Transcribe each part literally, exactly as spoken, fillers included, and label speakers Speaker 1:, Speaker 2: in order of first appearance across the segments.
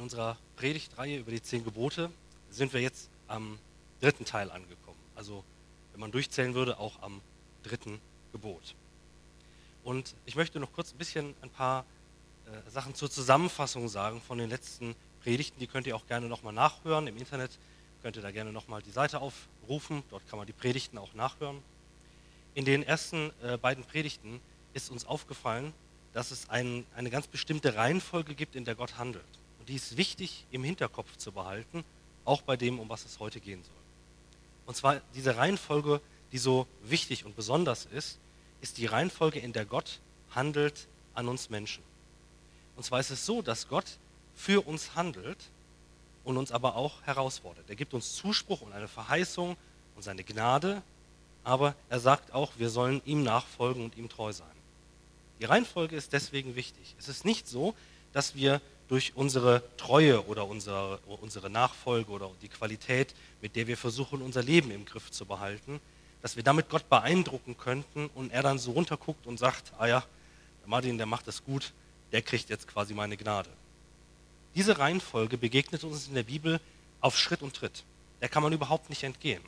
Speaker 1: unserer Predigtreihe über die zehn Gebote sind wir jetzt am dritten Teil angekommen. Also, wenn man durchzählen würde, auch am dritten Gebot. Und ich möchte noch kurz ein bisschen ein paar äh, Sachen zur Zusammenfassung sagen von den letzten Predigten. Die könnt ihr auch gerne nochmal nachhören. Im Internet könnt ihr da gerne nochmal die Seite aufrufen. Dort kann man die Predigten auch nachhören. In den ersten äh, beiden Predigten ist uns aufgefallen, dass es ein, eine ganz bestimmte Reihenfolge gibt, in der Gott handelt. Und die ist wichtig im Hinterkopf zu behalten, auch bei dem, um was es heute gehen soll. Und zwar diese Reihenfolge, die so wichtig und besonders ist, ist die Reihenfolge, in der Gott handelt an uns Menschen. Und zwar ist es so, dass Gott für uns handelt und uns aber auch herausfordert. Er gibt uns Zuspruch und eine Verheißung und seine Gnade, aber er sagt auch, wir sollen ihm nachfolgen und ihm treu sein. Die Reihenfolge ist deswegen wichtig. Es ist nicht so, dass wir durch unsere Treue oder unsere, unsere Nachfolge oder die Qualität, mit der wir versuchen, unser Leben im Griff zu behalten, dass wir damit Gott beeindrucken könnten und er dann so runterguckt und sagt, ah ja, der Martin, der macht das gut, der kriegt jetzt quasi meine Gnade. Diese Reihenfolge begegnet uns in der Bibel auf Schritt und Tritt. Der kann man überhaupt nicht entgehen.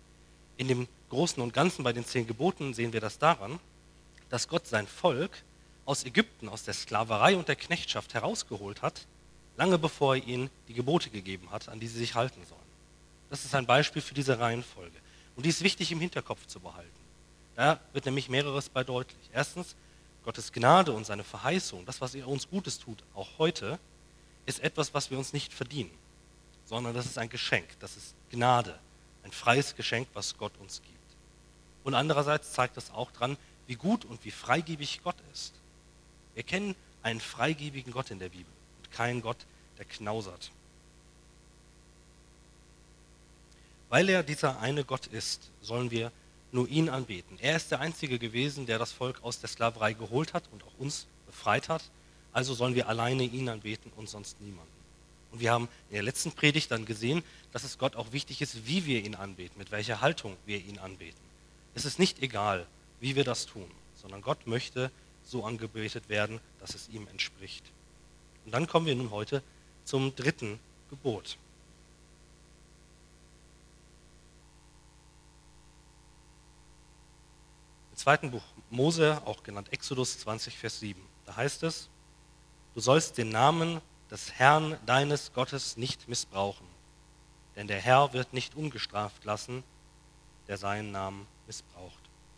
Speaker 1: In dem Großen und Ganzen bei den zehn Geboten sehen wir das daran, dass Gott sein Volk aus Ägypten, aus der Sklaverei und der Knechtschaft herausgeholt hat, lange bevor er ihnen die Gebote gegeben hat, an die sie sich halten sollen. Das ist ein Beispiel für diese Reihenfolge. Und die ist wichtig im Hinterkopf zu behalten. Da wird nämlich mehreres bei deutlich. Erstens, Gottes Gnade und seine Verheißung, das, was er uns Gutes tut, auch heute, ist etwas, was wir uns nicht verdienen, sondern das ist ein Geschenk, das ist Gnade, ein freies Geschenk, was Gott uns gibt. Und andererseits zeigt das auch dran, wie gut und wie freigebig Gott ist. Wir kennen einen freigebigen Gott in der Bibel und keinen Gott, der knausert. Weil er dieser eine Gott ist, sollen wir nur ihn anbeten. Er ist der Einzige gewesen, der das Volk aus der Sklaverei geholt hat und auch uns befreit hat. Also sollen wir alleine ihn anbeten und sonst niemanden. Und wir haben in der letzten Predigt dann gesehen, dass es Gott auch wichtig ist, wie wir ihn anbeten, mit welcher Haltung wir ihn anbeten. Es ist nicht egal, wie wir das tun, sondern Gott möchte so angebetet werden, dass es ihm entspricht. Und dann kommen wir nun heute zum dritten Gebot. Im zweiten Buch Mose, auch genannt Exodus zwanzig, Vers sieben, da heißt es, du sollst den Namen des Herrn deines Gottes nicht missbrauchen, denn der Herr wird nicht ungestraft lassen, der seinen Namen missbraucht.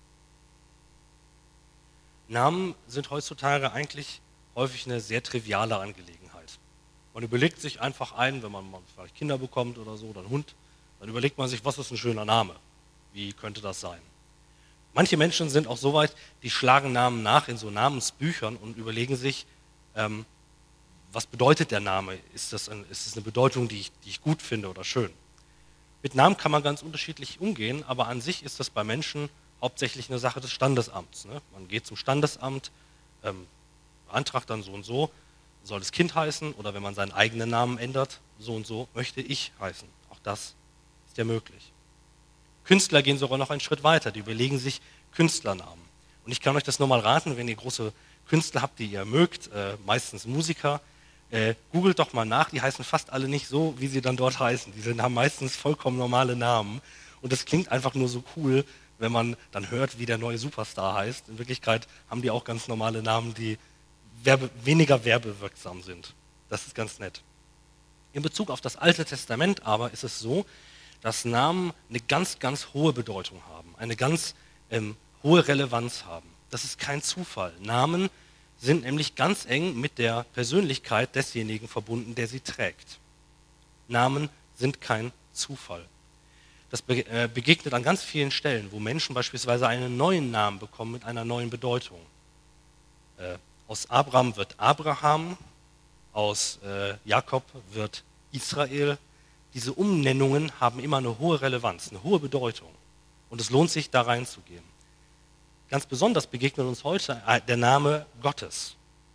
Speaker 1: Namen sind heutzutage eigentlich häufig eine sehr triviale Angelegenheit. Man überlegt sich einfach ein, wenn man mal vielleicht Kinder bekommt oder so, oder einen Hund, dann überlegt man sich, was ist ein schöner Name? Wie könnte das sein? Manche Menschen sind auch so weit, die schlagen Namen nach in so Namensbüchern und überlegen sich, ähm, was bedeutet der Name? Ist das, ein, ist das eine Bedeutung, die ich, die ich gut finde oder schön? Mit Namen kann man ganz unterschiedlich umgehen, aber an sich ist das bei Menschen hauptsächlich eine Sache des Standesamts. Ne? Man geht zum Standesamt, ähm, beantragt dann so und so, soll das Kind heißen oder wenn man seinen eigenen Namen ändert, so und so möchte ich heißen. Auch das ist ja möglich. Künstler gehen sogar noch einen Schritt weiter, die überlegen sich Künstlernamen. Und ich kann euch das nur mal raten, wenn ihr große Künstler habt, die ihr mögt, äh, meistens Musiker, äh, googelt doch mal nach, die heißen fast alle nicht so, wie sie dann dort heißen. Die sind, haben meistens vollkommen normale Namen und das klingt einfach nur so cool, wenn man dann hört, wie der neue Superstar heißt. In Wirklichkeit haben die auch ganz normale Namen, die werbe, weniger werbewirksam sind. Das ist ganz nett. In Bezug auf das Alte Testament aber ist es so, dass Namen eine ganz, ganz hohe Bedeutung haben, eine ganz ähm, hohe Relevanz haben. Das ist kein Zufall. Namen sind nämlich ganz eng mit der Persönlichkeit desjenigen verbunden, der sie trägt. Namen sind kein Zufall. Das begegnet an ganz vielen Stellen, wo Menschen beispielsweise einen neuen Namen bekommen mit einer neuen Bedeutung. Äh, aus Abraham wird Abraham, aus äh, Jakob wird Israel. Diese Umnennungen haben immer eine hohe Relevanz, eine hohe Bedeutung. Und es lohnt sich, da reinzugehen. Ganz besonders begegnet uns heute der Name Gottes.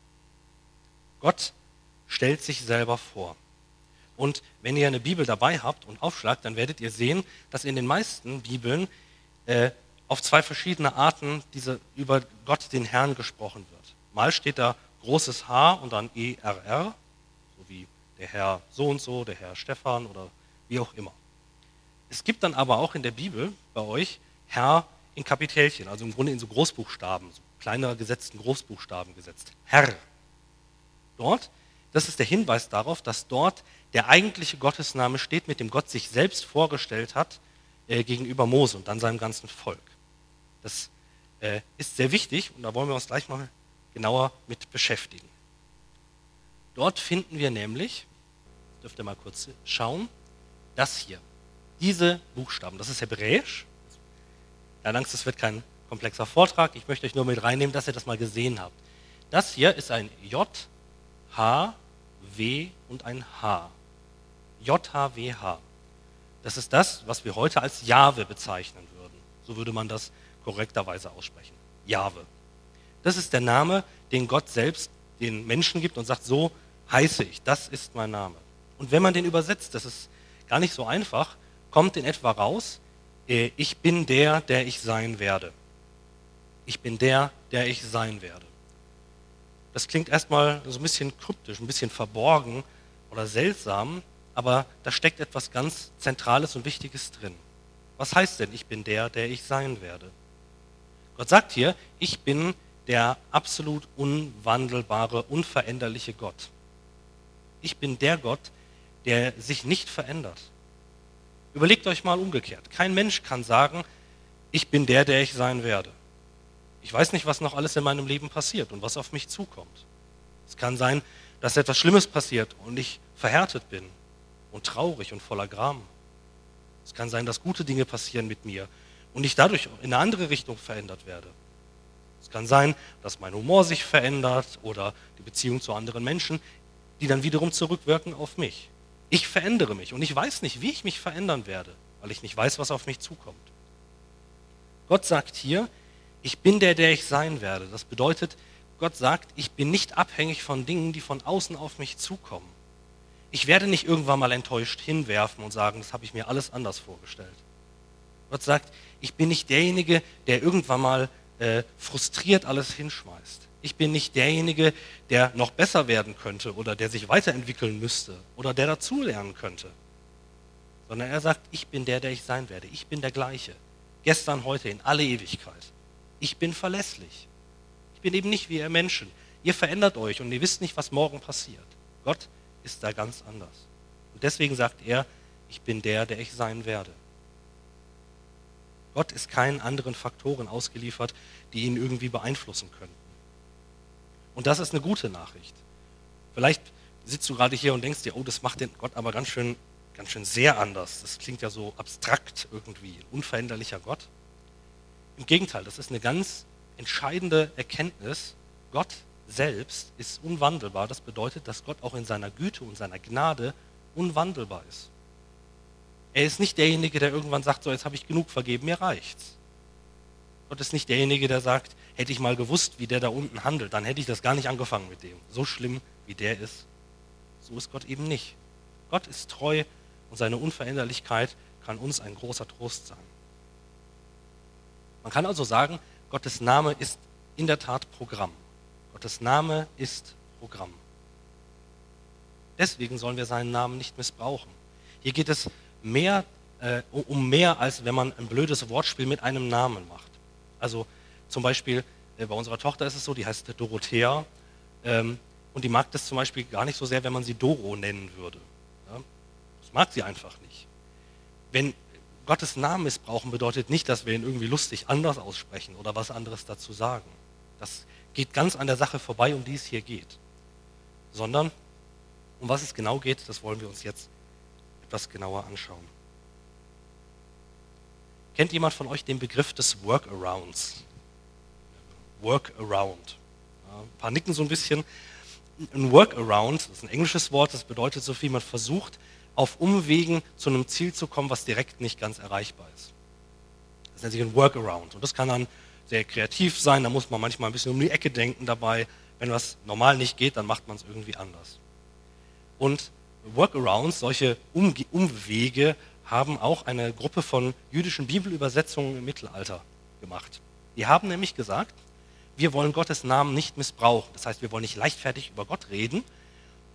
Speaker 1: Gott stellt sich selber vor. Und wenn ihr eine Bibel dabei habt und aufschlagt, dann werdet ihr sehen, dass in den meisten Bibeln äh, auf zwei verschiedene Arten diese, über Gott, den Herrn, gesprochen wird. Mal steht da großes H und dann E R R, so wie der Herr so und so, der Herr Stefan oder wie auch immer. Es gibt dann aber auch in der Bibel bei euch Herr in Kapitelchen, also im Grunde in so Großbuchstaben, so kleiner gesetzten Großbuchstaben gesetzt. Herr. Dort, das ist der Hinweis darauf, dass dort der eigentliche Gottesname steht, mit dem Gott sich selbst vorgestellt hat äh, gegenüber Mose und dann seinem ganzen Volk. Das äh, ist sehr wichtig und da wollen wir uns gleich mal genauer mit beschäftigen. Dort finden wir nämlich, dürft ihr mal kurz schauen, das hier, diese Buchstaben, das ist Hebräisch. Keine Angst, das wird kein komplexer Vortrag, ich möchte euch nur mit reinnehmen, dass ihr das mal gesehen habt. Das hier ist ein J, H, W und ein H. J, H, W, H. Das ist das, was wir heute als Jahwe bezeichnen würden. So würde man das korrekterweise aussprechen. Jahwe. Das ist der Name, den Gott selbst den Menschen gibt und sagt, so heiße ich, das ist mein Name. Und wenn man den übersetzt, das ist gar nicht so einfach, kommt in etwa raus, ich bin der, der ich sein werde. Ich bin der, der ich sein werde. Das klingt erstmal so ein bisschen kryptisch, ein bisschen verborgen oder seltsam, aber da steckt etwas ganz Zentrales und Wichtiges drin. Was heißt denn, ich bin der, der ich sein werde? Gott sagt hier, ich bin der absolut unwandelbare, unveränderliche Gott. Ich bin der Gott, der sich nicht verändert. Überlegt euch mal umgekehrt. Kein Mensch kann sagen, ich bin der, der ich sein werde. Ich weiß nicht, was noch alles in meinem Leben passiert und was auf mich zukommt. Es kann sein, dass etwas Schlimmes passiert und ich verhärtet bin und traurig und voller Gram. Es kann sein, dass gute Dinge passieren mit mir und ich dadurch in eine andere Richtung verändert werde. Es kann sein, dass mein Humor sich verändert oder die Beziehung zu anderen Menschen, die dann wiederum zurückwirken auf mich. Ich verändere mich und ich weiß nicht, wie ich mich verändern werde, weil ich nicht weiß, was auf mich zukommt. Gott sagt hier, ich bin der, der ich sein werde. Das bedeutet, Gott sagt, ich bin nicht abhängig von Dingen, die von außen auf mich zukommen. Ich werde nicht irgendwann mal enttäuscht hinwerfen und sagen, das habe ich mir alles anders vorgestellt. Gott sagt, ich bin nicht derjenige, der irgendwann mal äh, frustriert alles hinschmeißt. Ich bin nicht derjenige, der noch besser werden könnte oder der sich weiterentwickeln müsste oder der dazulernen könnte. Sondern er sagt, ich bin der, der ich sein werde. Ich bin der Gleiche. Gestern, heute, in alle Ewigkeit. Ich bin verlässlich. Ich bin eben nicht wie ihr Menschen. Ihr verändert euch und ihr wisst nicht, was morgen passiert. Gott ist da ganz anders. Und deswegen sagt er, ich bin der, der ich sein werde. Gott ist keinen anderen Faktoren ausgeliefert, die ihn irgendwie beeinflussen könnten. Und das ist eine gute Nachricht. Vielleicht sitzt du gerade hier und denkst dir, oh, das macht den Gott aber ganz schön, ganz schön sehr anders. Das klingt ja so abstrakt irgendwie, ein unveränderlicher Gott. Im Gegenteil, das ist eine ganz entscheidende Erkenntnis. Gott selbst ist unwandelbar. Das bedeutet, dass Gott auch in seiner Güte und seiner Gnade unwandelbar ist. Er ist nicht derjenige, der irgendwann sagt, so jetzt habe ich genug vergeben, mir reicht's. Gott ist nicht derjenige, der sagt, hätte ich mal gewusst, wie der da unten handelt, dann hätte ich das gar nicht angefangen mit dem. So schlimm, wie der ist, so ist Gott eben nicht. Gott ist treu und seine Unveränderlichkeit kann uns ein großer Trost sein. Man kann also sagen, Gottes Name ist in der Tat Programm. Gottes Name ist Programm. Deswegen sollen wir seinen Namen nicht missbrauchen. Hier geht es mehr, äh, um mehr, als wenn man ein blödes Wortspiel mit einem Namen macht. Also zum Beispiel, äh, bei unserer Tochter ist es so, die heißt Dorothea ähm, und die mag das zum Beispiel gar nicht so sehr, wenn man sie Doro nennen würde. Ja? Das mag sie einfach nicht. Wenn Gottes Namen missbrauchen bedeutet nicht, dass wir ihn irgendwie lustig anders aussprechen oder was anderes dazu sagen. Das geht ganz an der Sache vorbei, um die es hier geht. Sondern, um was es genau geht, das wollen wir uns jetzt etwas genauer anschauen. Kennt jemand von euch den Begriff des Workarounds? Workaround. Ja, ein paar nicken so ein bisschen. Ein Workaround, das ist ein englisches Wort, das bedeutet so viel, man versucht, auf Umwegen zu einem Ziel zu kommen, was direkt nicht ganz erreichbar ist. Das nennt sich ein Workaround. Und das kann dann sehr kreativ sein, da muss man manchmal ein bisschen um die Ecke denken dabei. Wenn was normal nicht geht, dann macht man es irgendwie anders. Und Workarounds, solche Umge- Umwege, haben auch eine Gruppe von jüdischen Bibelübersetzungen im Mittelalter gemacht. Die haben nämlich gesagt, wir wollen Gottes Namen nicht missbrauchen. Das heißt, wir wollen nicht leichtfertig über Gott reden,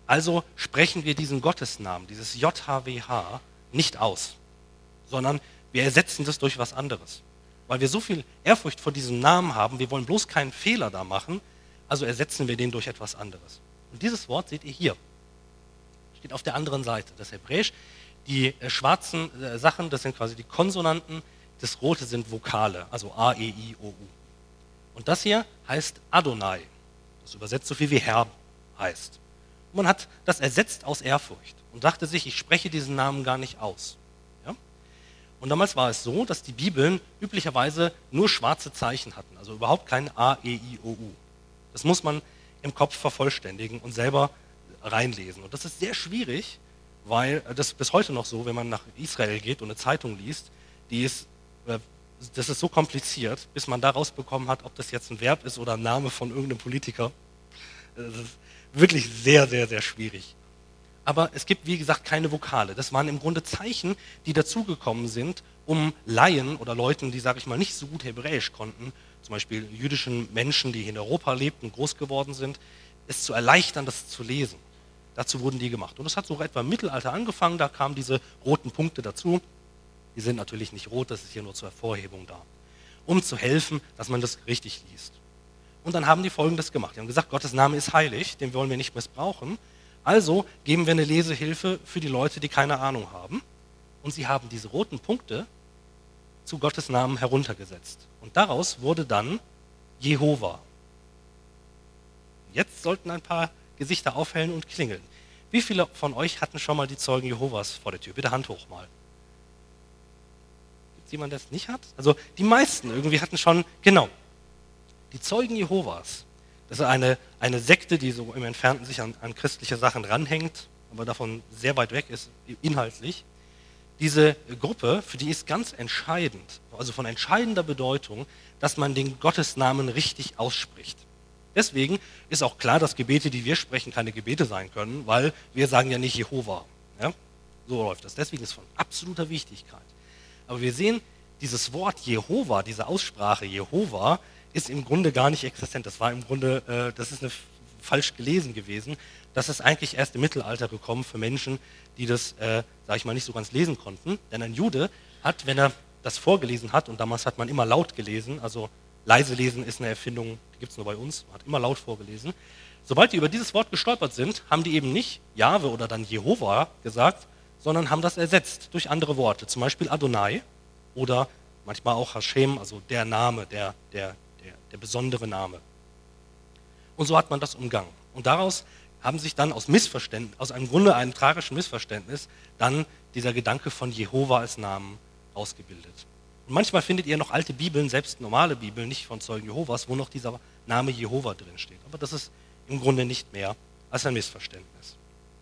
Speaker 1: Also sprechen wir diesen Gottesnamen, dieses J H W H, nicht aus, sondern wir ersetzen das durch was anderes. Weil wir so viel Ehrfurcht vor diesem Namen haben, wir wollen bloß keinen Fehler da machen, also ersetzen wir den durch etwas anderes. Und dieses Wort seht ihr hier, steht auf der anderen Seite, das Hebräisch. Die äh, schwarzen äh, Sachen, das sind quasi die Konsonanten, das Rote sind Vokale, also A, E, I, O, U. Und das hier heißt Adonai, das übersetzt so viel wie Herr heißt. Und man hat das ersetzt aus Ehrfurcht und dachte sich, ich spreche diesen Namen gar nicht aus. Ja? Und damals war es so, dass die Bibeln üblicherweise nur schwarze Zeichen hatten, also überhaupt kein A, E, I, O, U. Das muss man im Kopf vervollständigen und selber reinlesen. Und das ist sehr schwierig, weil das ist bis heute noch so, wenn man nach Israel geht und eine Zeitung liest, die ist, das ist so kompliziert, bis man da rausbekommen hat, ob das jetzt ein Verb ist oder ein Name von irgendeinem Politiker. Das ist wirklich sehr, sehr, sehr schwierig. Aber es gibt, wie gesagt, keine Vokale. Das waren im Grunde Zeichen, die dazugekommen sind, um Laien oder Leuten, die, sage ich mal, nicht so gut Hebräisch konnten, zum Beispiel jüdischen Menschen, die hier in Europa lebten, groß geworden sind, es zu erleichtern, das zu lesen. Dazu wurden die gemacht. Und das hat so etwa im Mittelalter angefangen, da kamen diese roten Punkte dazu. Die sind natürlich nicht rot, das ist hier nur zur Hervorhebung da. Um zu helfen, dass man das richtig liest. Und dann haben die Folgendes gemacht. Die haben gesagt, Gottes Name ist heilig, den wollen wir nicht missbrauchen. Also geben wir eine Lesehilfe für die Leute, die keine Ahnung haben. Und sie haben diese roten Punkte zu Gottes Namen heruntergesetzt. Und daraus wurde dann Jehova. Jetzt sollten ein paar Gesichter aufhellen und klingeln. Wie viele von euch hatten schon mal die Zeugen Jehovas vor der Tür? Bitte Hand hoch mal. Gibt es jemanden, der es nicht hat? Also die meisten irgendwie hatten schon, genau. Die Zeugen Jehovas, das ist eine, eine Sekte, die so im Entfernten sich an, an christliche Sachen ranhängt, aber davon sehr weit weg ist inhaltlich. Diese Gruppe, für die ist ganz entscheidend, also von entscheidender Bedeutung, dass man den Gottesnamen richtig ausspricht. Deswegen ist auch klar, dass Gebete, die wir sprechen, keine Gebete sein können, weil wir sagen ja nicht Jehova. Ja? So läuft das. Deswegen ist es von absoluter Wichtigkeit. Aber wir sehen, dieses Wort Jehova, diese Aussprache Jehova, ist im Grunde gar nicht existent. Das war im Grunde, äh, das ist eine, falsch gelesen gewesen. Das ist eigentlich erst im Mittelalter gekommen für Menschen, die das, äh, sage ich mal, nicht so ganz lesen konnten. Denn ein Jude hat, wenn er das vorgelesen hat, und damals hat man immer laut gelesen, also leise lesen ist eine Erfindung, die gibt es nur bei uns, man hat immer laut vorgelesen. Sobald die über dieses Wort gestolpert sind, haben die eben nicht Jahwe oder dann Jehova gesagt, sondern haben das ersetzt durch andere Worte, zum Beispiel Adonai oder manchmal auch Hashem, also der Name, der, der, der, der besondere Name. Und so hat man das umgangen. Und daraus haben sich dann aus Missverständnis, aus einem Grunde einem tragischen Missverständnis, dann dieser Gedanke von Jehova als Namen ausgebildet. Und manchmal findet ihr noch alte Bibeln, selbst normale Bibeln, nicht von Zeugen Jehovas, wo noch dieser Name Jehova drin steht. Aber das ist im Grunde nicht mehr als ein Missverständnis.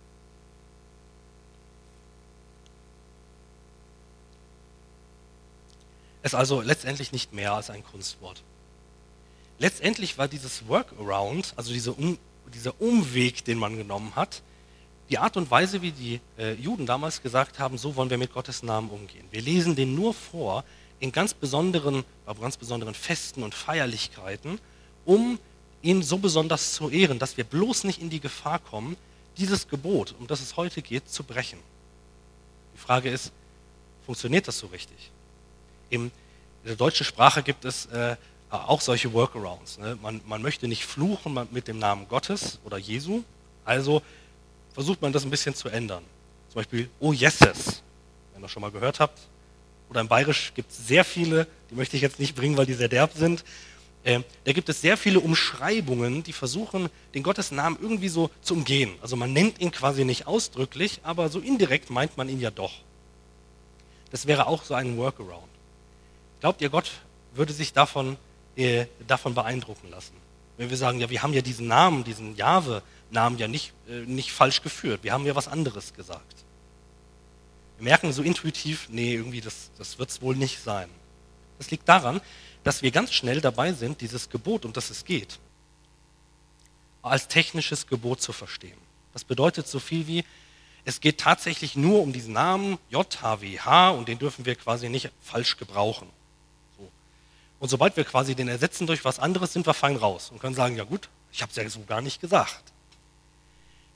Speaker 1: Es ist also letztendlich nicht mehr als ein Kunstwort. Letztendlich war dieses Workaround, also diese um, dieser Umweg, den man genommen hat, die Art und Weise, wie die äh, Juden damals gesagt haben, so wollen wir mit Gottes Namen umgehen. Wir lesen den nur vor in ganz besonderen, bei ganz besonderen Festen und Feierlichkeiten, um ihn so besonders zu ehren, dass wir bloß nicht in die Gefahr kommen, dieses Gebot, um das es heute geht, zu brechen. Die Frage ist, funktioniert das so richtig? In der deutschen Sprache gibt es äh, auch solche Workarounds. Ne? Man, man möchte nicht fluchen mit dem Namen Gottes oder Jesu, also versucht man das ein bisschen zu ändern. Zum Beispiel, oh Jesus, wenn ihr das schon mal gehört habt. Oder im Bayerisch gibt es sehr viele, die möchte ich jetzt nicht bringen, weil die sehr derb sind. Äh, da gibt es sehr viele Umschreibungen, die versuchen, den Gottesnamen irgendwie so zu umgehen. Also man nennt ihn quasi nicht ausdrücklich, aber so indirekt meint man ihn ja doch. Das wäre auch so ein Workaround. Glaubt ihr, Gott würde sich davon, äh, davon beeindrucken lassen? Wenn wir sagen, ja, wir haben ja diesen Namen, diesen Jahwe-Namen ja nicht, äh, nicht falsch geführt, wir haben ja was anderes gesagt. Wir merken so intuitiv, nee, irgendwie das, das wird es wohl nicht sein. Das liegt daran, dass wir ganz schnell dabei sind, dieses Gebot, um das es geht, als technisches Gebot zu verstehen. Das bedeutet so viel wie, es geht tatsächlich nur um diesen Namen J H W H und den dürfen wir quasi nicht falsch gebrauchen. So. Und sobald wir quasi den ersetzen durch was anderes, sind wir fein raus und können sagen, ja gut, ich habe es ja so gar nicht gesagt.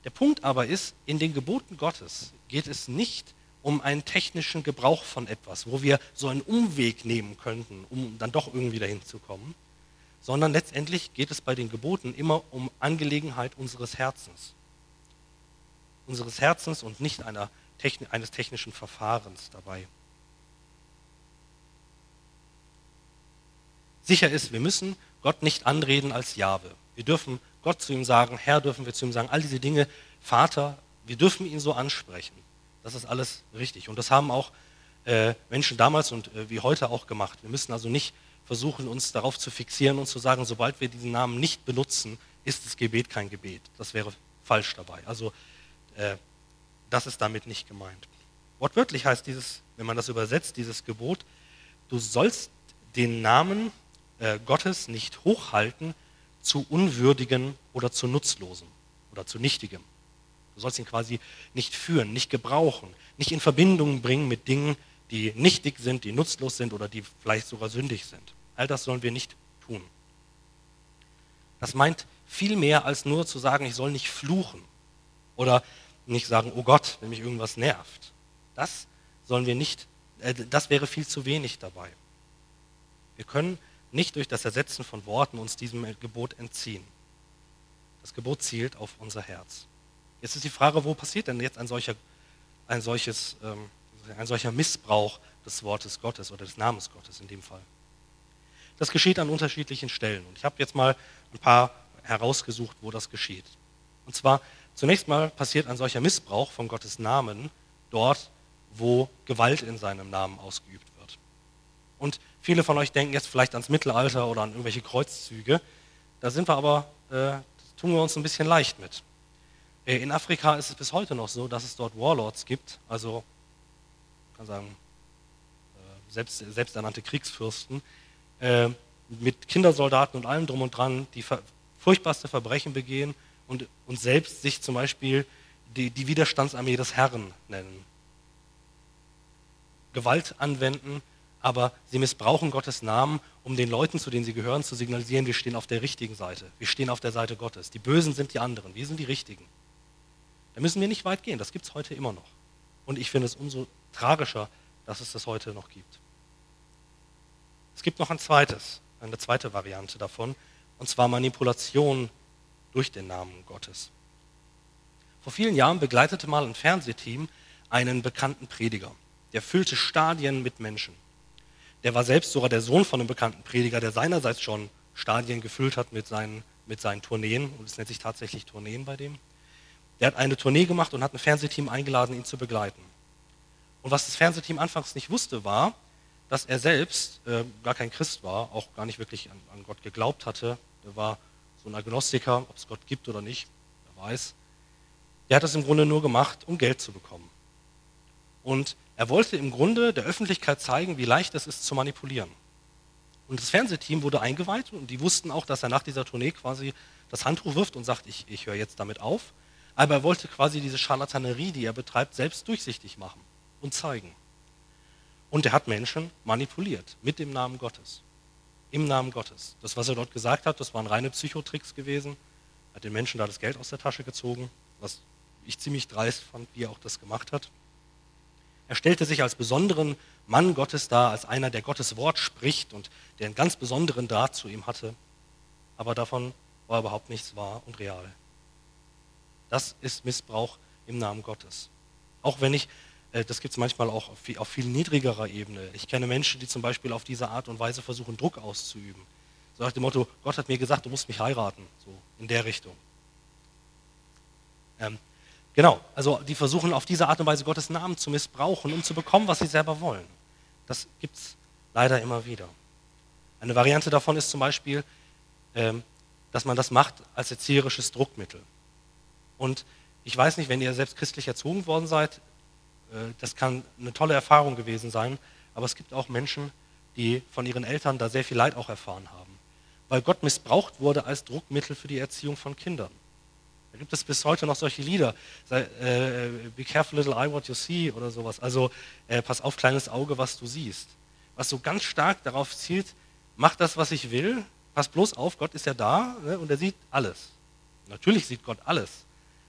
Speaker 1: Der Punkt aber ist, in den Geboten Gottes geht es nicht um einen technischen Gebrauch von etwas, wo wir so einen Umweg nehmen könnten, um dann doch irgendwie dahin zu kommen, sondern letztendlich geht es bei den Geboten immer um Angelegenheit unseres Herzens. Unseres Herzens und nicht einer Techn- eines technischen Verfahrens dabei. Sicher ist, wir müssen Gott nicht anreden als Jahwe. Wir dürfen Gott zu ihm sagen, Herr dürfen wir zu ihm sagen, all diese Dinge, Vater, wir dürfen ihn so ansprechen. Das ist alles richtig. Und das haben auch äh, Menschen damals und äh, wie heute auch gemacht. Wir müssen also nicht versuchen, uns darauf zu fixieren und zu sagen, sobald wir diesen Namen nicht benutzen, ist das Gebet kein Gebet. Das wäre falsch dabei. Also äh, das ist damit nicht gemeint. Wortwörtlich heißt dieses, wenn man das übersetzt, dieses Gebot, du sollst den Namen äh, Gottes nicht hochhalten zu Unwürdigen oder zu Nutzlosen oder zu Nichtigem. Du sollst ihn quasi nicht führen, nicht gebrauchen, nicht in Verbindung bringen mit Dingen, die nichtig sind, die nutzlos sind oder die vielleicht sogar sündig sind. All das sollen wir nicht tun. Das meint viel mehr als nur zu sagen, ich soll nicht fluchen oder nicht sagen, oh Gott, wenn mich irgendwas nervt. Das sollen wir nicht, äh, das wäre viel zu wenig dabei. Wir können nicht durch das Ersetzen von Worten uns diesem Gebot entziehen. Das Gebot zielt auf unser Herz. Jetzt ist die Frage, wo passiert denn jetzt ein solcher, ein solches, ähm, ein solcher Missbrauch des Wortes Gottes oder des Namens Gottes in dem Fall? Das geschieht an unterschiedlichen Stellen. Und ich habe jetzt mal ein paar herausgesucht, wo das geschieht. Und zwar, zunächst mal passiert ein solcher Missbrauch von Gottes Namen dort, wo Gewalt in seinem Namen ausgeübt wird. Und viele von euch denken jetzt vielleicht ans Mittelalter oder an irgendwelche Kreuzzüge. Da sind wir aber, äh, tun wir uns ein bisschen leicht mit. In Afrika ist es bis heute noch so, dass es dort Warlords gibt, also kann sagen, selbst, selbsternannte Kriegsfürsten, äh, mit Kindersoldaten und allem drum und dran, die ver- furchtbarste Verbrechen begehen und, und selbst sich zum Beispiel die, die Widerstandsarmee des Herrn nennen. Gewalt anwenden, aber sie missbrauchen Gottes Namen, um den Leuten, zu denen sie gehören, zu signalisieren, wir stehen auf der richtigen Seite, wir stehen auf der Seite Gottes. Die Bösen sind die anderen, wir sind die Richtigen. Da müssen wir nicht weit gehen, das gibt es heute immer noch. Und ich finde es umso tragischer, dass es das heute noch gibt. Es gibt noch ein zweites, eine zweite Variante davon, und zwar Manipulation durch den Namen Gottes. Vor vielen Jahren begleitete mal ein Fernsehteam einen bekannten Prediger. Der füllte Stadien mit Menschen. Der war selbst sogar der Sohn von einem bekannten Prediger, der seinerseits schon Stadien gefüllt hat mit seinen, mit seinen Tourneen. Und es nennt sich tatsächlich Tourneen bei dem. Der hat eine Tournee gemacht und hat ein Fernsehteam eingeladen, ihn zu begleiten. Und was das Fernsehteam anfangs nicht wusste, war, dass er selbst äh, gar kein Christ war, auch gar nicht wirklich an, an Gott geglaubt hatte. Der war so ein Agnostiker, ob es Gott gibt oder nicht, wer weiß. Der hat das im Grunde nur gemacht, um Geld zu bekommen. Und er wollte im Grunde der Öffentlichkeit zeigen, wie leicht es ist zu manipulieren. Und das Fernsehteam wurde eingeweiht und die wussten auch, dass er nach dieser Tournee quasi das Handtuch wirft und sagt, ich, ich höre jetzt damit auf. Aber er wollte quasi diese Scharlatanerie, die er betreibt, selbst durchsichtig machen und zeigen. Und er hat Menschen manipuliert mit dem Namen Gottes. Im Namen Gottes. Das, was er dort gesagt hat, das waren reine Psychotricks gewesen. Er hat den Menschen da das Geld aus der Tasche gezogen, was ich ziemlich dreist fand, wie er auch das gemacht hat. Er stellte sich als besonderen Mann Gottes dar, als einer, der Gottes Wort spricht und der einen ganz besonderen Draht zu ihm hatte. Aber davon war überhaupt nichts wahr und real. Das ist Missbrauch im Namen Gottes. Auch wenn ich, äh, das gibt es manchmal auch auf viel, auf viel niedrigerer Ebene. Ich kenne Menschen, die zum Beispiel auf diese Art und Weise versuchen, Druck auszuüben. So nach dem Motto, Gott hat mir gesagt, du musst mich heiraten. So in der Richtung. Ähm, genau, also die versuchen auf diese Art und Weise Gottes Namen zu missbrauchen, um zu bekommen, was sie selber wollen. Das gibt es leider immer wieder. Eine Variante davon ist zum Beispiel, ähm, dass man das macht als erzieherisches Druckmittel. Und ich weiß nicht, wenn ihr selbst christlich erzogen worden seid, äh, das kann eine tolle Erfahrung gewesen sein, aber es gibt auch Menschen, die von ihren Eltern da sehr viel Leid auch erfahren haben, weil Gott missbraucht wurde als Druckmittel für die Erziehung von Kindern. Da gibt es bis heute noch solche Lieder, sei, äh, Be careful little eye what you see oder sowas, also äh, pass auf kleines Auge, was du siehst, was so ganz stark darauf zielt, mach das, was ich will, pass bloß auf, Gott ist ja da, ne, und er sieht alles. Natürlich sieht Gott alles.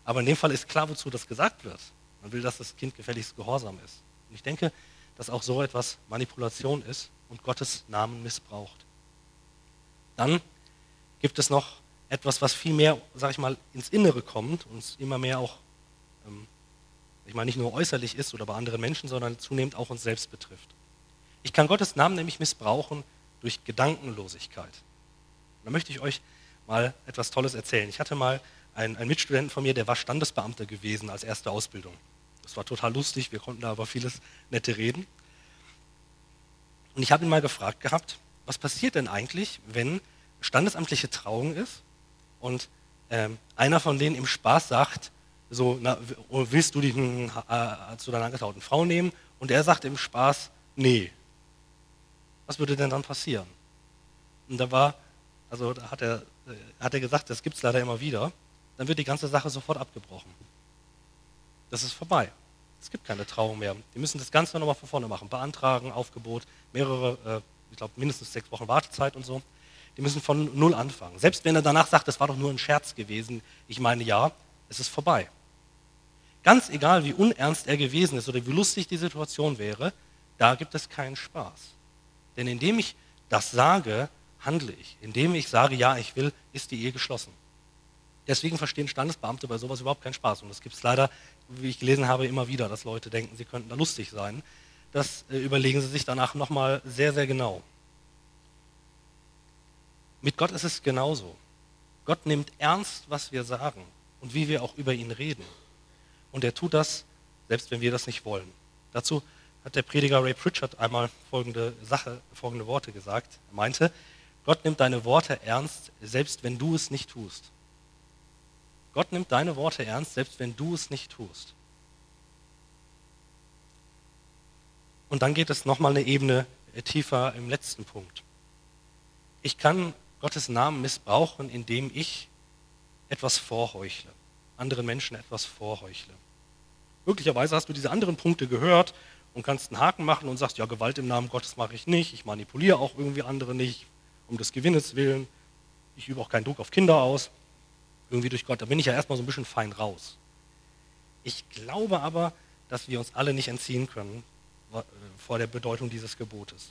Speaker 1: Aber in dem Fall ist klar, wozu das gesagt wird. Man will, dass das Kind gefälligst gehorsam ist. Und ich denke, dass auch so etwas Manipulation ist und Gottes Namen missbraucht. Dann gibt es noch etwas, was viel mehr, sag ich mal, ins Innere kommt und uns immer mehr auch, ähm, ich meine, nicht nur äußerlich ist oder bei anderen Menschen, sondern zunehmend auch uns selbst betrifft. Ich kann Gottes Namen nämlich missbrauchen durch Gedankenlosigkeit. Da möchte ich euch mal etwas Tolles erzählen. Ich hatte mal einen, einen Mitstudenten von mir, der war Standesbeamter gewesen als erste Ausbildung. Das war total lustig, wir konnten da über vieles Nette reden. Und ich habe ihn mal gefragt gehabt, was passiert denn eigentlich, wenn standesamtliche Trauung ist und ähm, einer von denen im Spaß sagt, so, na, willst du dich äh, zu deiner angetrauten Frau nehmen? Und er sagt im Spaß, nee. Was würde denn dann passieren? Und da war, also da hat er, äh, hat er gesagt, das gibt es leider immer wieder, dann wird die ganze Sache sofort abgebrochen. Das ist vorbei. Es gibt keine Trauung mehr. Die müssen das Ganze nochmal von vorne machen. Beantragen, Aufgebot, mehrere, äh, ich glaube mindestens sechs Wochen Wartezeit und so. Die müssen von null anfangen. Selbst wenn er danach sagt, das war doch nur ein Scherz gewesen, ich meine ja, es ist vorbei. Ganz egal, wie unernst er gewesen ist oder wie lustig die Situation wäre, da gibt es keinen Spaß. Denn indem ich das sage, handle ich. Indem ich sage, ja, ich will, ist die Ehe geschlossen. Deswegen verstehen Standesbeamte bei sowas überhaupt keinen Spaß. Und das gibt es leider, wie ich gelesen habe, immer wieder, dass Leute denken, sie könnten da lustig sein. Das äh, überlegen sie sich danach nochmal sehr, sehr genau. Mit Gott ist es genauso. Gott nimmt ernst, was wir sagen und wie wir auch über ihn reden. Und er tut das, selbst wenn wir das nicht wollen. Dazu hat der Prediger Ray Pritchard einmal folgende Sache, folgende Worte gesagt. Er meinte, Gott nimmt deine Worte ernst, selbst wenn du es nicht tust. Gott nimmt deine Worte ernst, selbst wenn du es nicht tust. Und dann geht es nochmal eine Ebene tiefer im letzten Punkt. Ich kann Gottes Namen missbrauchen, indem ich etwas vorheuchle, anderen Menschen etwas vorheuchle. Möglicherweise hast du diese anderen Punkte gehört und kannst einen Haken machen und sagst, ja, Gewalt im Namen Gottes mache ich nicht, ich manipuliere auch irgendwie andere nicht, um des Gewinnes willen, ich übe auch keinen Druck auf Kinder aus, irgendwie durch Gott, da bin ich ja erstmal so ein bisschen fein raus. Ich glaube aber, dass wir uns alle nicht entziehen können vor der Bedeutung dieses Gebotes.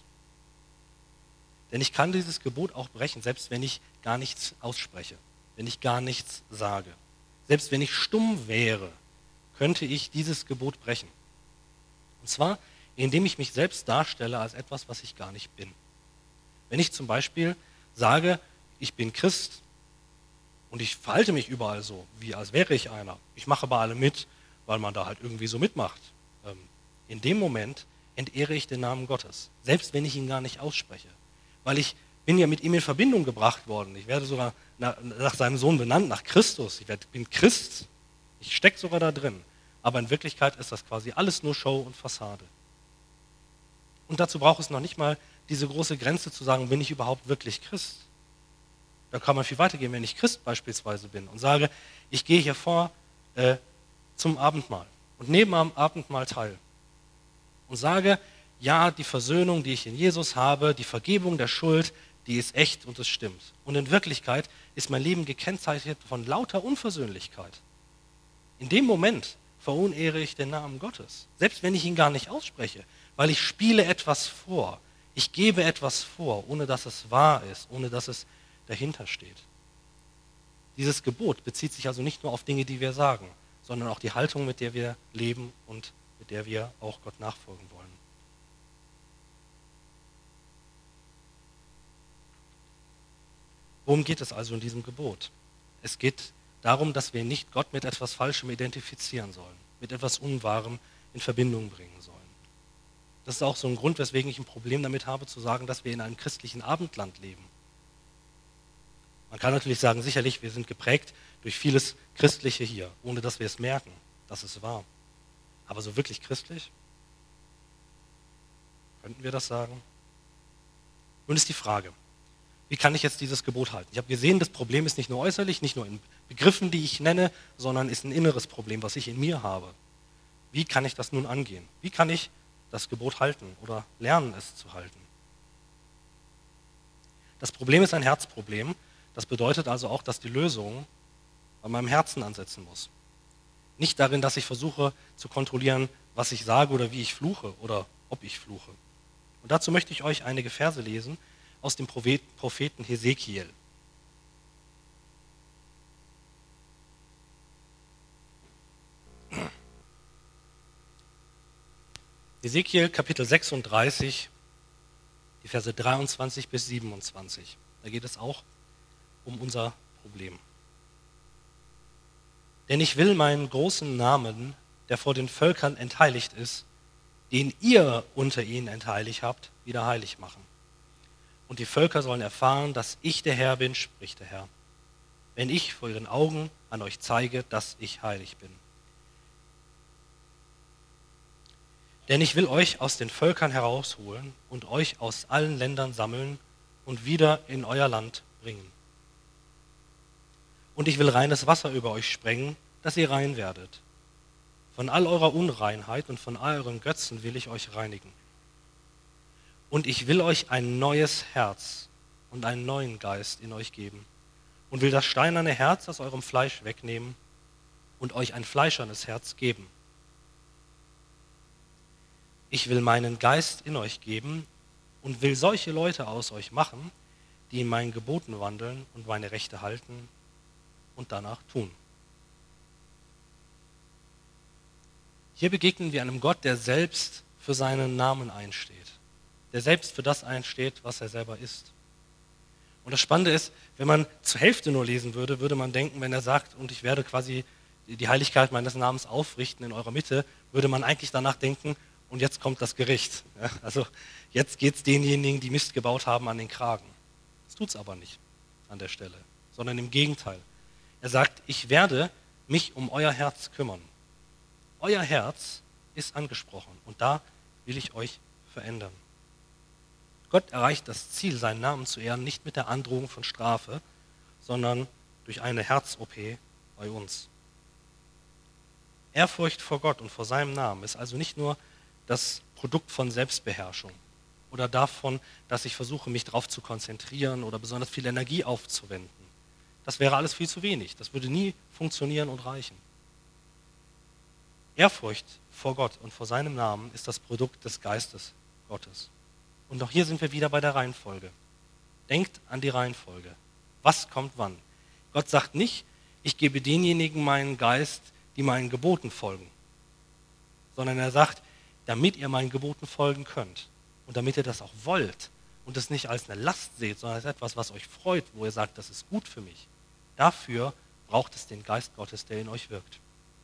Speaker 1: Denn ich kann dieses Gebot auch brechen, selbst wenn ich gar nichts ausspreche, wenn ich gar nichts sage. Selbst wenn ich stumm wäre, könnte ich dieses Gebot brechen. Und zwar, indem ich mich selbst darstelle als etwas, was ich gar nicht bin. Wenn ich zum Beispiel sage, ich bin Christ und ich verhalte mich überall so, wie als wäre ich einer. Ich mache bei allem mit, weil man da halt irgendwie so mitmacht. In dem Moment entehre ich den Namen Gottes, selbst wenn ich ihn gar nicht ausspreche. Weil ich bin ja mit ihm in Verbindung gebracht worden. Ich werde sogar nach, nach seinem Sohn benannt, nach Christus. Ich werd, bin Christ. Ich stecke sogar da drin. Aber in Wirklichkeit ist das quasi alles nur Show und Fassade. Und dazu braucht es noch nicht mal diese große Grenze zu sagen, bin ich überhaupt wirklich Christ? Da kann man viel weitergehen, wenn ich Christ beispielsweise bin und sage, ich gehe hier vor äh, zum Abendmahl und nehme am Abendmahl teil und sage, ja, die Versöhnung, die ich in Jesus habe, die Vergebung der Schuld, die ist echt und es stimmt. Und in Wirklichkeit ist mein Leben gekennzeichnet von lauter Unversöhnlichkeit. In dem Moment verunehre ich den Namen Gottes, selbst wenn ich ihn gar nicht ausspreche, weil ich spiele etwas vor. Ich gebe etwas vor, ohne dass es wahr ist, ohne dass es dahinter steht. Dieses Gebot bezieht sich also nicht nur auf Dinge, die wir sagen, sondern auch die Haltung, mit der wir leben und mit der wir auch Gott nachfolgen wollen. Worum geht es also in diesem Gebot? Es geht darum, dass wir nicht Gott mit etwas Falschem identifizieren sollen, mit etwas Unwahrem in Verbindung bringen sollen. Das ist auch so ein Grund, weswegen ich ein Problem damit habe, zu sagen, dass wir in einem christlichen Abendland leben. Man kann natürlich sagen, sicherlich, wir sind geprägt durch vieles Christliche hier, ohne dass wir es merken, dass es wahr. Aber so wirklich christlich? Könnten wir das sagen? Nun ist die Frage, wie kann ich jetzt dieses Gebot halten? Ich habe gesehen, das Problem ist nicht nur äußerlich, nicht nur in Begriffen, die ich nenne, sondern ist ein inneres Problem, was ich in mir habe. Wie kann ich das nun angehen? Wie kann ich das Gebot halten oder lernen, es zu halten? Das Problem ist ein Herzproblem. Das bedeutet also auch, dass die Lösung bei meinem Herzen ansetzen muss.
Speaker 2: Nicht darin, dass ich versuche zu kontrollieren, was ich sage oder wie ich fluche oder ob ich fluche. Und dazu möchte ich euch einige Verse lesen aus dem Propheten Hesekiel. Hesekiel Kapitel sechsunddreißig, die Verse dreiundzwanzig bis siebenundzwanzig. Da geht es auch um unser Problem. Denn ich will meinen großen Namen, der vor den Völkern entheiligt ist, den ihr unter ihnen entheiligt habt, wieder heilig machen. Und die Völker sollen erfahren, dass ich der Herr bin, spricht der Herr, wenn ich vor ihren Augen an euch zeige, dass ich heilig bin. Denn ich will euch aus den Völkern herausholen und euch aus allen Ländern sammeln und wieder in euer Land bringen. Und ich will reines Wasser über euch sprengen, dass ihr rein werdet. Von all eurer Unreinheit und von all euren Götzen will ich euch reinigen. Und ich will euch ein neues Herz und einen neuen Geist in euch geben und will das steinerne Herz aus eurem Fleisch wegnehmen und euch ein fleischernes Herz geben. Ich will meinen Geist in euch geben und will solche Leute aus euch machen, die in meinen Geboten wandeln und meine Rechte halten und danach tun. Hier begegnen wir einem Gott, der selbst für seinen Namen einsteht, der selbst für das einsteht, was er selber ist. Und das Spannende ist, wenn man zur Hälfte nur lesen würde, würde man denken, wenn er sagt, und ich werde quasi die Heiligkeit meines Namens aufrichten in eurer Mitte, würde man eigentlich danach denken, und jetzt kommt das Gericht. Ja, also jetzt geht es denjenigen, die Mist gebaut haben, an den Kragen. Das tut es aber nicht an der Stelle, sondern im Gegenteil. Er sagt, ich werde mich um euer Herz kümmern. Euer Herz ist angesprochen und da will ich euch verändern. Gott erreicht das Ziel, seinen Namen zu ehren, nicht mit der Androhung von Strafe, sondern durch eine Herz-O P bei uns. Ehrfurcht vor Gott und vor seinem Namen ist also nicht nur das Produkt von Selbstbeherrschung oder davon, dass ich versuche, mich darauf zu konzentrieren oder besonders viel Energie aufzuwenden. Das wäre alles viel zu wenig. Das würde nie funktionieren und reichen. Ehrfurcht vor Gott und vor seinem Namen ist das Produkt des Geistes Gottes. Und auch hier sind wir wieder bei der Reihenfolge. Denkt an die Reihenfolge. Was kommt wann? Gott sagt nicht, ich gebe denjenigen meinen Geist, die meinen Geboten folgen, sondern er sagt, damit ihr meinen Geboten folgen könnt und damit ihr das auch wollt und es nicht als eine Last seht, sondern als etwas, was euch freut, wo ihr sagt, das ist gut für mich. Dafür braucht es den Geist Gottes, der in euch wirkt.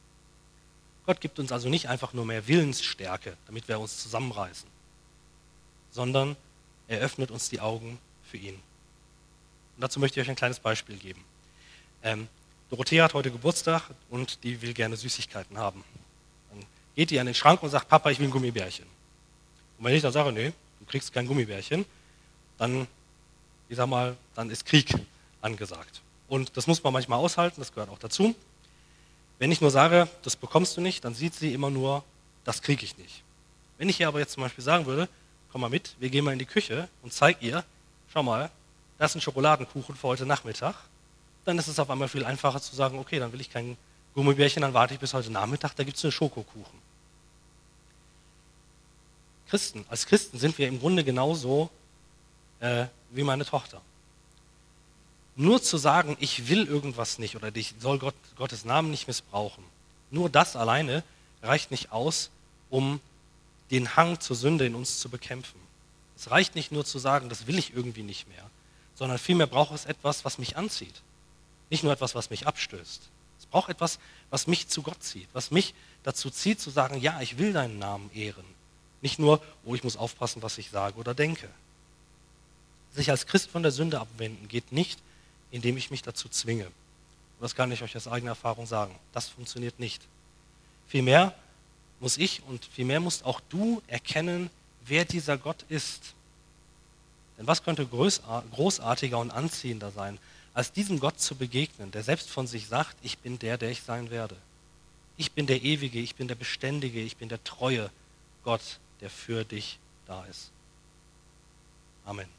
Speaker 2: Gott gibt uns also nicht einfach nur mehr Willensstärke, damit wir uns zusammenreißen, sondern er öffnet uns die Augen für ihn. Und dazu möchte ich euch ein kleines Beispiel geben. Ähm, Dorothea hat heute Geburtstag und die will gerne Süßigkeiten haben. Dann geht die an den Schrank und sagt, Papa, ich will ein Gummibärchen. Und wenn ich dann sage, nee, du kriegst kein Gummibärchen, dann, ich sag mal, dann ist Krieg angesagt. Und das muss man manchmal aushalten, das gehört auch dazu. Wenn ich nur sage, das bekommst du nicht, dann sieht sie immer nur, das kriege ich nicht. Wenn ich ihr aber jetzt zum Beispiel sagen würde, komm mal mit, wir gehen mal in die Küche und zeig ihr, schau mal, da ist ein Schokoladenkuchen für heute Nachmittag, dann ist es auf einmal viel einfacher zu sagen, okay, dann will ich kein Gummibärchen, dann warte ich bis heute Nachmittag, da gibt es einen Schokokuchen. Christen, als Christen sind wir im Grunde genauso äh, wie meine Tochter. Nur zu sagen, ich will irgendwas nicht oder ich soll Gott, Gottes Namen nicht missbrauchen, nur das alleine reicht nicht aus, um den Hang zur Sünde in uns zu bekämpfen. Es reicht nicht nur zu sagen, das will ich irgendwie nicht mehr, sondern vielmehr braucht es etwas, was mich anzieht. Nicht nur etwas, was mich abstößt. Es braucht etwas, was mich zu Gott zieht, was mich dazu zieht, zu sagen, ja, ich will deinen Namen ehren. Nicht nur, oh, ich muss aufpassen, was ich sage oder denke. Sich als Christ von der Sünde abwenden geht nicht, indem ich mich dazu zwinge. Und das kann ich euch aus eigener Erfahrung sagen. Das funktioniert nicht. Vielmehr muss ich und vielmehr musst auch du erkennen, wer dieser Gott ist. Denn was könnte großartiger und anziehender sein, als diesem Gott zu begegnen, der selbst von sich sagt, ich bin der, der ich sein werde. Ich bin der Ewige, ich bin der Beständige, ich bin der treue Gott, der für dich da ist. Amen.